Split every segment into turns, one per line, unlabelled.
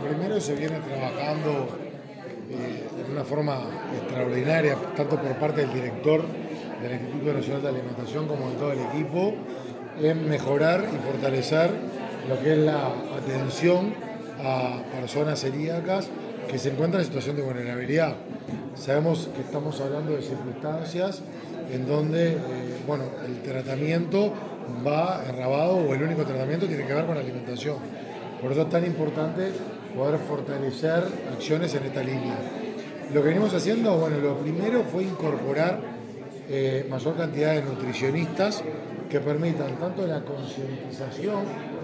primero se viene trabajando de una forma extraordinaria, tanto por parte del director del Instituto Nacional de Alimentación como de todo el equipo, en mejorar y fortalecer lo que es la atención a personas celíacas que se encuentran en situación de vulnerabilidad. Sabemos que estamos hablando de circunstancias en donde el tratamiento va enrabado o el único tratamiento tiene que ver con la alimentación. Por eso es tan importante poder fortalecer acciones en esta línea. Lo que venimos haciendo, lo primero fue incorporar mayor cantidad de nutricionistas que permitan tanto la concientización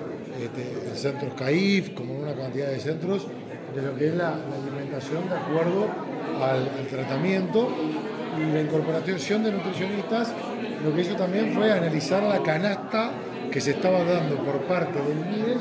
en centros CAIF como en una cantidad de centros de lo que es la alimentación de acuerdo al tratamiento, y la incorporación de nutricionistas lo que hizo también fue analizar la canasta que se estaba dando por parte del MIDES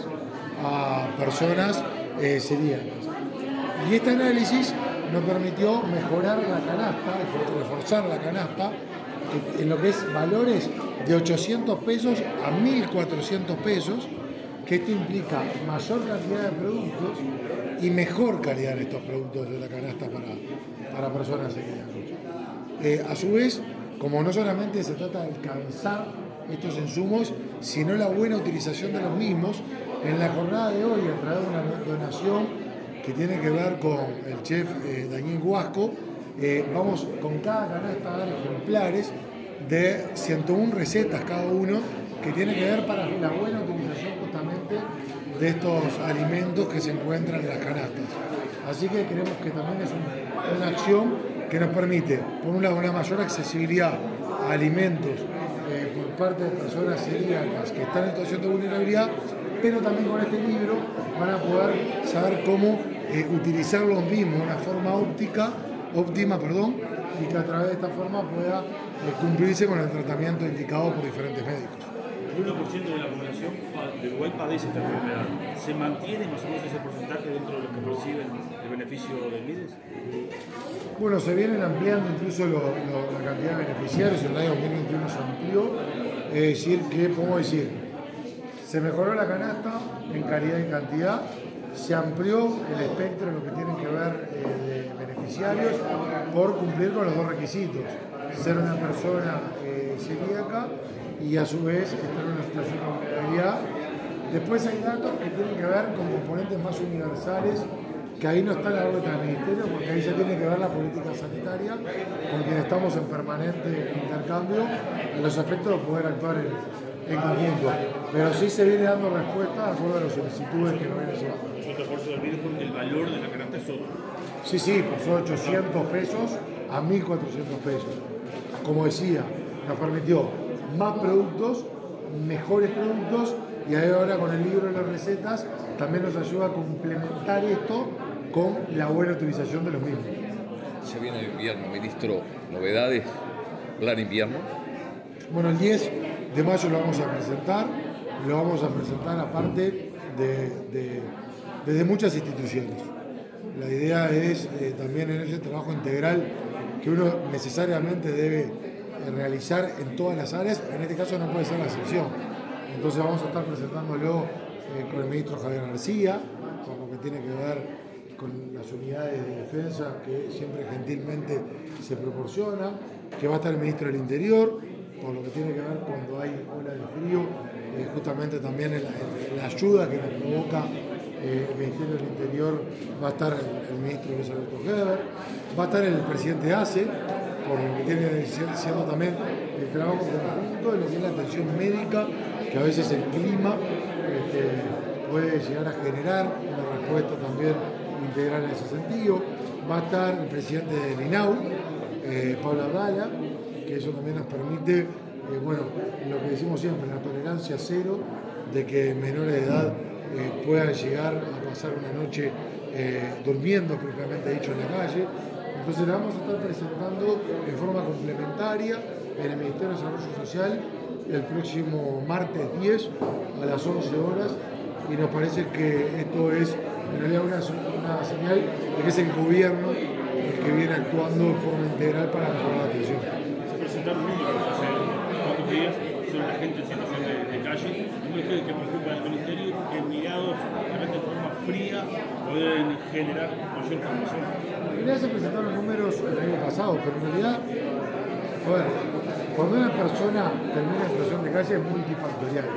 a personas celíacas. Y este análisis nos permitió mejorar la canasta, reforzar la canasta en lo que es valores de 800 pesos a 1.400 pesos, que esto implica mayor cantidad de productos y mejor calidad de estos productos de la canasta para personas celíacas. A su vez, como no solamente se trata de alcanzar estos insumos, sino la buena utilización de los mismos, en la jornada de hoy, a través de una donación que tiene que ver con el chef Daniel Guasco, vamos con cada canasta a dar ejemplares de 101 recetas cada uno, que tiene que ver para la buena utilización justamente de estos alimentos que se encuentran en las canastas. Así que creemos que también es una acción que nos permite, por un lado, una mayor accesibilidad a alimentos por parte de personas celíacas que están en situación de vulnerabilidad, pero también con este libro van a poder saber cómo utilizar los mismos de una forma óptima, y que a través de esta forma pueda cumplirse con el tratamiento indicado por diferentes médicos.
El 1% de la población de Uruguay padece esta enfermedad. ¿Se mantiene más o menos ese porcentaje dentro de los que perciben el beneficio del MIDES?
Bueno, se vienen ampliando incluso la cantidad de beneficiarios. En el año 2021 se amplió. Es decir, que podemos decir, se mejoró la canasta en calidad y cantidad, se amplió el espectro de lo que tiene que ver de beneficiarios por cumplir con los dos requisitos: ser una persona celíaca y a su vez estar en una situación de vulnerabilidad. Después hay datos que tienen que ver con componentes más universales, que ahí no está la órbita del ministerio, porque ahí se tiene que ver la política sanitaria, con quien estamos en permanente intercambio a los efectos de poder actuar en conjunto. Pero sí se viene dando respuesta de acuerdo a las solicitudes que nos vienen llevando.
Otro esfuerzo del MIDES porque el valor de la canasta es otro.
Sí, pasó de 800 pesos a 1.400 pesos. Como decía, nos permitió más productos, mejores productos, y ahora con el libro de las recetas también nos ayuda a complementar esto con la buena utilización de los mismos.
Se viene el invierno, ministro. ¿Novedades? ¿Plan invierno?
Bueno, el 10 de mayo lo vamos a presentar aparte desde muchas instituciones. La idea es también en ese trabajo integral que uno necesariamente debe realizar en todas las áreas, en este caso no puede ser la excepción. Entonces vamos a estar presentándolo con el ministro Javier García, con lo que tiene que ver con las unidades de defensa que siempre gentilmente se proporciona, que va a estar el ministro del Interior, por lo que tiene que ver cuando hay ola de frío, justamente también la ayuda que nos provoca el Ministerio del Interior, va a estar el ministro Luis Alberto Heber, va a estar el presidente ACE, por lo que tiene siendo también el trabajo conjunto de lo que es la atención médica, que a veces el clima puede llegar a generar una respuesta también integral en ese sentido. Va a estar el presidente del INAU, Pablo Abdala, que eso también nos permite, lo que decimos siempre, la tolerancia cero de que menores de edad puedan llegar a pasar una noche durmiendo, propiamente dicho, en la calle. Entonces la vamos a estar presentando de forma complementaria en el Ministerio de Desarrollo Social el próximo martes 10 a las 11 horas, y nos parece que esto es en realidad una señal de que es el gobierno el que viene actuando de forma integral para mejorar la atención.
Se presentaron números hace 4 días sobre la gente en situación de calle, números que preocupan al Ministerio y que mirados realmente de forma fría pueden generar mayor promoción.
En realidad se presentaron números el año pasado, pero en realidad, a ver, cuando una persona termina en situación de calle es multifactorial.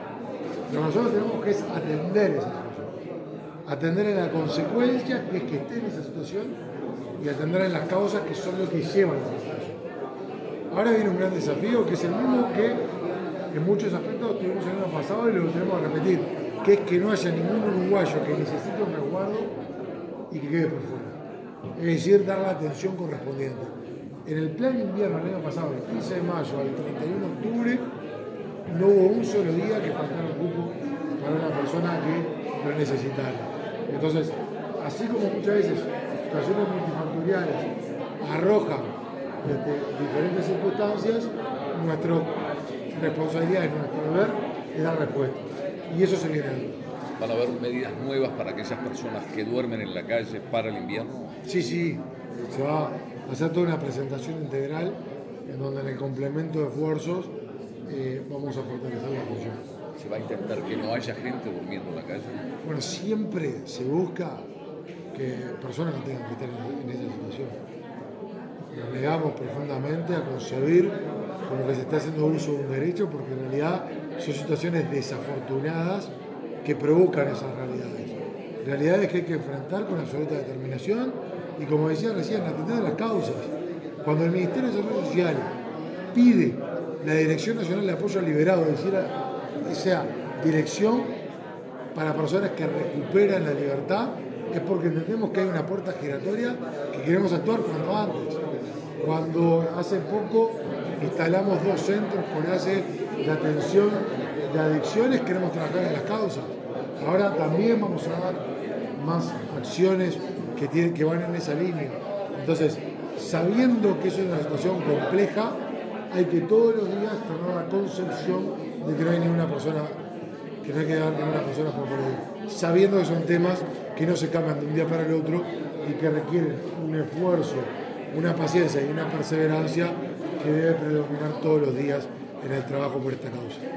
Lo que nosotros tenemos que es atender esa situación. Atender en la consecuencia, que es que esté en esa situación, y atender en las causas, que son lo que llevan a esa situación. Ahora viene un gran desafío, que es el mismo que en muchos aspectos tuvimos el año pasado y lo tenemos que repetir, que es que no haya ningún uruguayo que necesite un resguardo y que quede por fuera. Es decir, dar la atención correspondiente. En el plan invierno el año pasado, del 15 de mayo al 31 de octubre, no hubo un solo día que faltara cupo para una persona que lo necesitara. Entonces, así como muchas veces situaciones multifactoriales arrojan diferentes circunstancias, nuestra responsabilidad y nuestro deber es dar respuesta. Y eso se viene dando.
¿Van a haber medidas nuevas para aquellas personas que duermen en la calle para el invierno?
Sí, se va a hacer toda una presentación integral en donde en el complemento de esfuerzos vamos a fortalecer la atención.
¿Se va a intentar que no haya gente durmiendo en la calle?
Bueno, siempre se busca que personas no tengan que estar en esa situación. Nos negamos profundamente a concebir como que se está haciendo uso de un derecho, porque en realidad son situaciones desafortunadas que provocan esas realidades. Realidades que hay que enfrentar con absoluta determinación y, como decía recién, atender a las causas. Cuando el Ministerio de Desarrollo Social pide la Dirección Nacional de Apoyo al Liberado, es decir, esa dirección para personas que recuperan la libertad, es porque entendemos que hay una puerta giratoria que queremos actuar cuanto antes. Cuando hace poco instalamos 2 centros con ACE de atención de adicciones, queremos trabajar en las causas. Ahora también vamos a dar más acciones que van en esa línea. Entonces, sabiendo que eso es una situación compleja, hay que todos los días tener la concepción de que no hay ninguna persona, que no hay que dar ninguna persona por perder. Sabiendo que son temas que no se cambian de un día para el otro y que requieren un esfuerzo, una paciencia y una perseverancia que debe predominar todos los días en el trabajo por esta causa.